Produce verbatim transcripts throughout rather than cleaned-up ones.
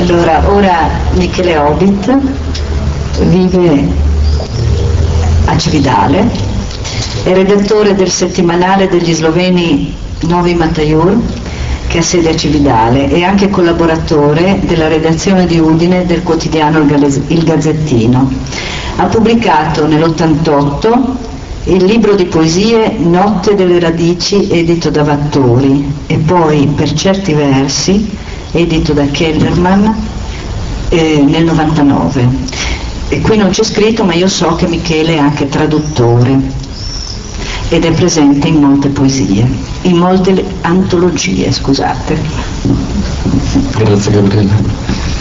Allora, ora Michele Obit vive a Cividale, è redattore del settimanale degli sloveni Novi Matajur, che ha sede a Cividale, e anche collaboratore della redazione di Udine del quotidiano Il Gazzettino. Ha pubblicato nell'ottantotto il libro di poesie Notte delle radici, edito da Vattori, e poi Per certi versi, edito da Kellerman, eh, nel novantanove. E qui non c'è scritto, ma io so che Michele è anche traduttore ed è presente in molte poesie, in molte antologie, scusate. Grazie Gabriele.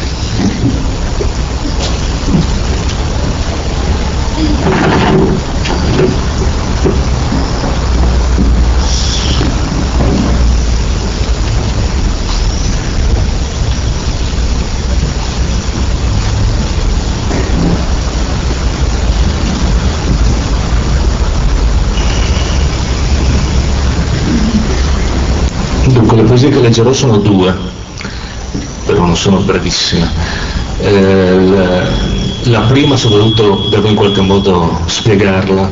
Dunque, le poesie che leggerò sono due, però non sono brevissime. Eh, la, la prima, soprattutto, devo in qualche modo spiegarla.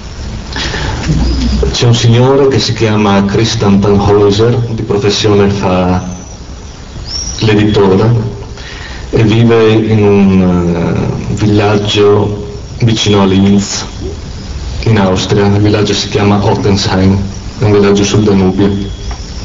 C'è un signore che si chiama Christian Tannhäuser, di professione fa l'editore, e vive in un uh, villaggio vicino a Linz, in Austria. Il villaggio si chiama Ottensheim, è un villaggio sul Danubio.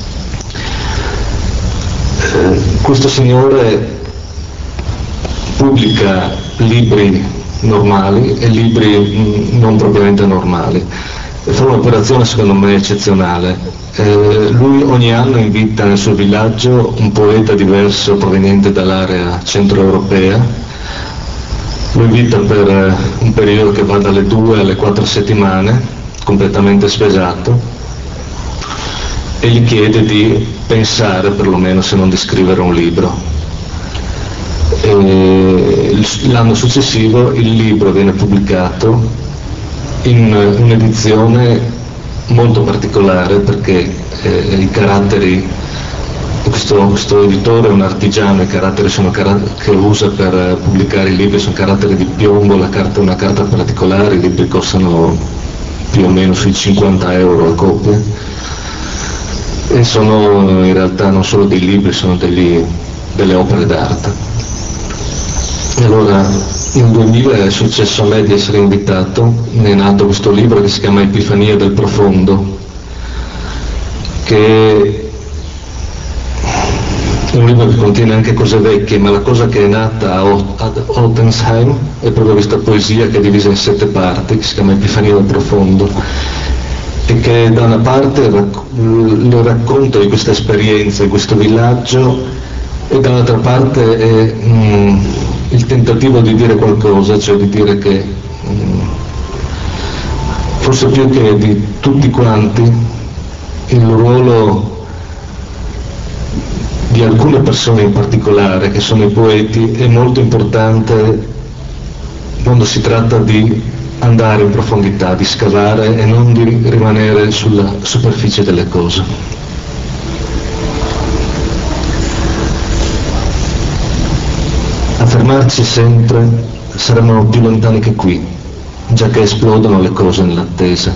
Questo signore pubblica libri normali e libri non propriamente normali. Fa un'operazione secondo me eccezionale. Eh, lui ogni anno invita nel suo villaggio un poeta diverso proveniente dall'area centroeuropea. Lo invita per un periodo che va dalle due alle quattro settimane, completamente spesato, e gli chiede di pensare, perlomeno se non di scrivere un libro. E l'anno successivo il libro viene pubblicato in un'edizione molto particolare, perché eh, i caratteri, questo, questo editore è un artigiano, i caratteri sono caratteri che usa per pubblicare i libri, sono caratteri di piombo, la carta è una carta particolare, i libri costano più o meno sui cinquanta euro a copia. E sono in realtà non solo dei libri, sono degli, delle opere d'arte. E allora nel duemila è successo a me di essere invitato, è nato questo libro che si chiama Epifania del Profondo, che è un libro che contiene anche cose vecchie, ma la cosa che è nata ad Ottensheim è proprio questa poesia che è divisa in sette parti, che si chiama Epifania del Profondo, e che da una parte racc- le racconto di questa esperienza, di questo villaggio, e dall'altra parte è mm, il tentativo di dire qualcosa, cioè di dire che mm, forse più che di tutti quanti il ruolo di alcune persone in particolare, che sono i poeti, è molto importante quando si tratta di andare in profondità, di scavare e non di rimanere sulla superficie delle cose. A fermarci sempre saremmo più lontani che qui, già che esplodono le cose nell'attesa.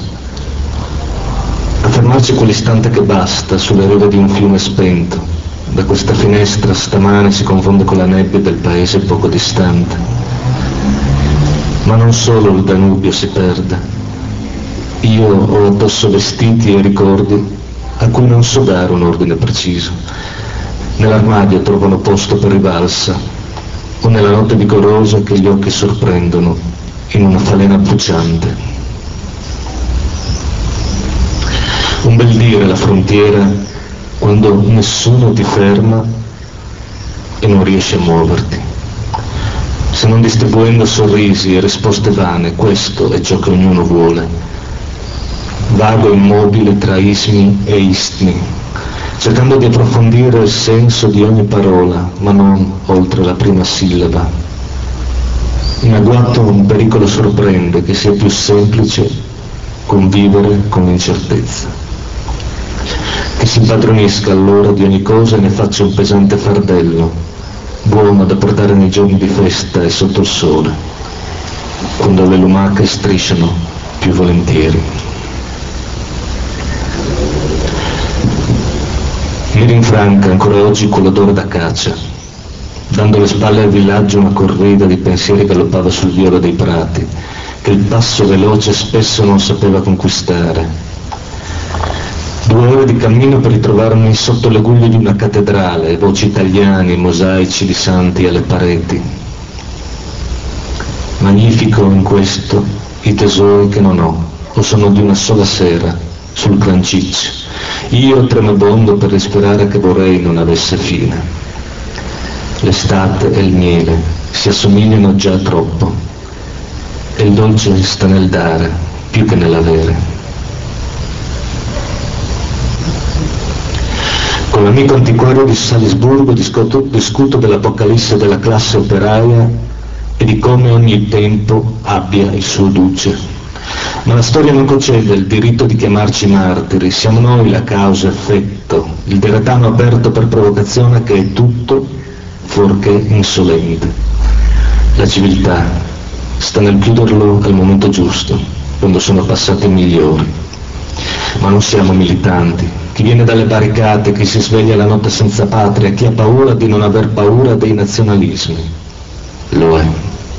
A fermarci quell'istante che basta sulle rive di un fiume spento. Da questa finestra stamane si confonde con la nebbia del paese poco distante. Ma non solo il Danubio si perde. Io ho addosso vestiti e ricordi a cui non so dare un ordine preciso. Nell'armadio trovano posto per rivalsa, o nella notte vigorosa che gli occhi sorprendono in una falena bruciante. Un bel dire la frontiera quando nessuno ti ferma e non riesci a muoverti. Se non distribuendo sorrisi e risposte vane, questo è ciò che ognuno vuole. Vago immobile tra ismi e istmi, cercando di approfondire il senso di ogni parola, ma non oltre la prima sillaba. In agguato un pericolo sorprende che sia più semplice convivere con l'incertezza. Che si impadronisca allora di ogni cosa e ne faccia un pesante fardello, buono da portare nei giorni di festa e sotto il sole, quando le lumache strisciano più volentieri. Mi rinfranca ancora oggi quell'odore da caccia, dando le spalle al villaggio una corrida di pensieri galoppava sul violo dei prati, che il passo veloce spesso non sapeva conquistare. Due ore di cammino per ritrovarmi sotto le guglie di una cattedrale, voci italiane, mosaici di santi alle pareti. Magnifico in questo i tesori che non ho, o sono di una sola sera, sul Cranciccio. Io tremabondo per respirare che vorrei non avesse fine. L'estate e il miele si assomigliano già troppo, e il dolce sta nel dare più che nell'avere. Con l'amico antiquario di Salisburgo discuto, discuto dell'apocalisse della classe operaia e di come ogni tempo abbia il suo duce. Ma la storia non concede il diritto di chiamarci martiri, siamo noi la causa-effetto, il deretano aperto per provocazione che è tutto fuorché insolente. La civiltà sta nel chiuderlo al momento giusto, quando sono passati i migliori. Ma non siamo militanti. Chi viene dalle barricate, chi si sveglia la notte senza patria, chi ha paura di non aver paura dei nazionalismi, lo è.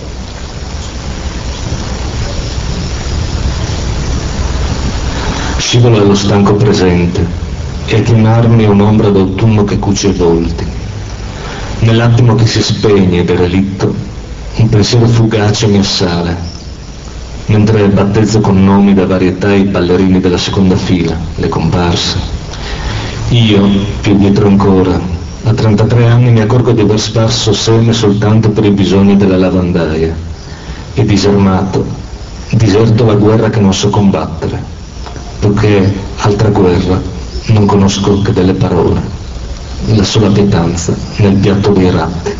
Scivolo allo stanco presente e a chiamarmi un'ombra d'autunno che cuce i volti. Nell'attimo che si spegne derelitto, un pensiero fugace mi assale, mentre battezzo con nomi da varietà i ballerini della seconda fila, le comparse. Io, più dietro ancora, a trentatré anni mi accorgo di aver sparso seme soltanto per i bisogni della lavandaia e disarmato, diserto la guerra che non so combattere, perché altra guerra non conosco che delle parole, la sola pietanza nel piatto dei ratti.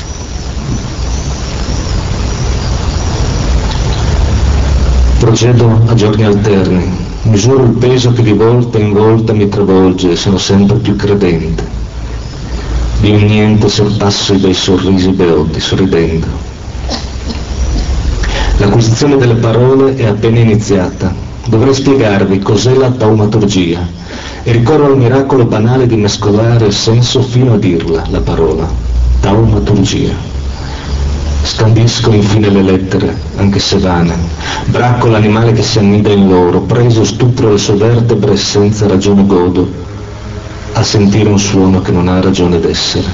Procedo a giorni alterni, misuro il peso che di volta in volta mi travolge e sono sempre più credente. Di un niente sorpasso i bei sorrisi beoti, sorridendo. L'acquisizione delle parole è appena iniziata. Dovrei spiegarvi cos'è la taumaturgia e ricorro al miracolo banale di mescolare il senso fino a dirla, la parola, taumaturgia. Scandisco infine le lettere, anche se vane, bracco l'animale che si annida in loro, preso stupro le sue vertebre e senza ragione godo a sentire un suono che non ha ragione d'essere.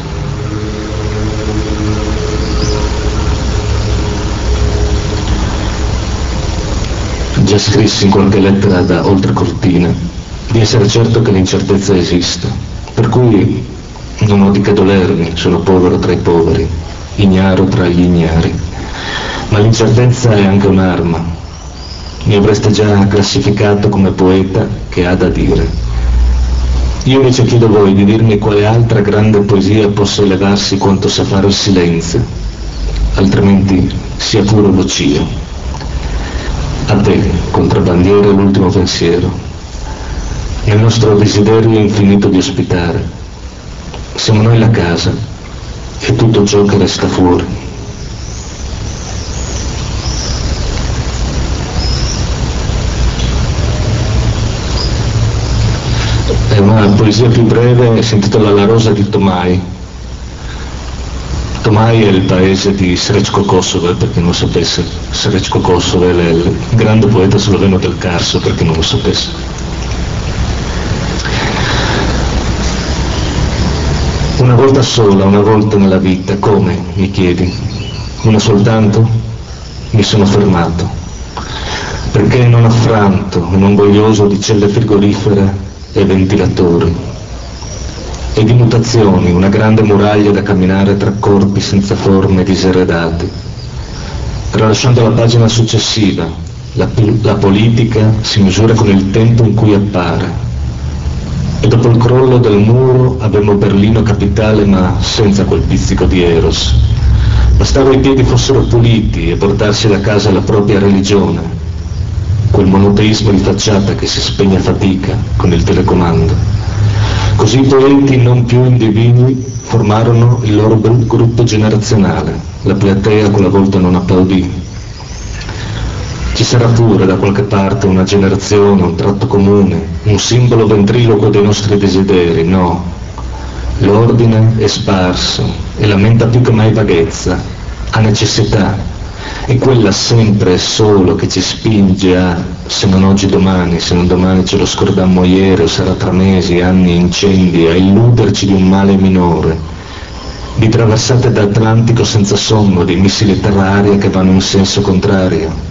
Già scrissi in qualche lettera da oltrecortina di essere certo che l'incertezza esiste, per cui non ho di che dolermi, sono povero tra i poveri, ignaro tra gli ignari, ma l'incertezza è anche un'arma. Mi avreste già classificato come poeta che ha da dire. Io invece chiedo a voi di dirmi quale altra grande poesia possa elevarsi quanto sa fare il silenzio, altrimenti sia puro vocio. A te, contrabbandiere, l'ultimo pensiero, nel nostro desiderio infinito di ospitare. Siamo noi la casa e tutto ciò che resta fuori. È una poesia più breve, si intitola La rosa di Tomaj. Tomaj è il paese di Srečko Kosovo, per chi non lo sapesse. Srečko Kosovo è il grande poeta sloveno del Carso, per chi non lo sapesse. Una volta sola, una volta nella vita, come, mi chiedi? Una soltanto? Mi sono fermato. Perché non affranto, non voglioso di celle frigorifere e ventilatori, e di mutazioni, una grande muraglia da camminare tra corpi senza forme diseredati. Tralasciando la pagina successiva, la, la politica si misura con il tempo in cui appare. E dopo il crollo del muro avevamo Berlino capitale, ma senza quel pizzico di Eros. Bastava i piedi fossero puliti e portarsi da casa la propria religione, quel monoteismo di facciata che si spegne a fatica con il telecomando. Così i poeti non più individui formarono il loro bel gruppo generazionale, la platea quella volta non applaudì. Ci sarà pure da qualche parte una generazione, un tratto comune, un simbolo ventriloquo dei nostri desideri, no. L'ordine è sparso e lamenta più che mai vaghezza, ha necessità, è quella sempre e solo che ci spinge a, se non oggi domani, se non domani ce lo scordammo ieri o sarà tra mesi, anni, incendi, a illuderci di un male minore, di traversate d'Atlantico senza sonno, di missili terra-aria che vanno in senso contrario.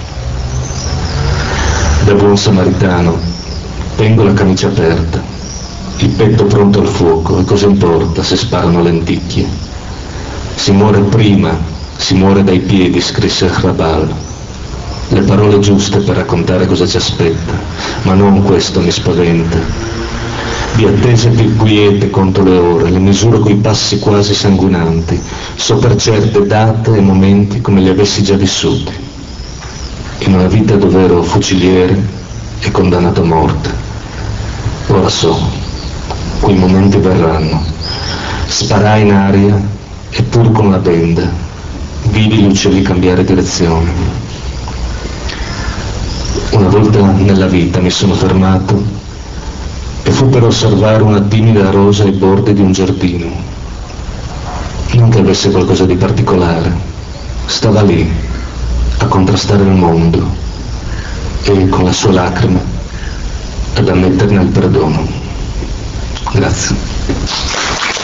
Da buon samaritano tengo la camicia aperta, il petto pronto al fuoco, e cosa importa se sparano lenticchie? Si muore prima, si muore dai piedi, scrisse Hrabal. Le parole giuste per raccontare cosa ci aspetta, ma non questo mi spaventa. Di attese più quiete conto le ore, le misuro coi passi quasi sanguinanti, so per certe date e momenti come li avessi già vissuti. In una vita dove ero fuciliere e condannato a morte. Ora so, quei momenti verranno. Sparai in aria e pur con la benda vidi gli uccelli cambiare direzione. Una volta nella vita mi sono fermato e fu per osservare una timida rosa ai bordi di un giardino. Non che avesse qualcosa di particolare, stava lì a contrastare il mondo e con la sua lacrima ad ammetterne il perdono. Grazie.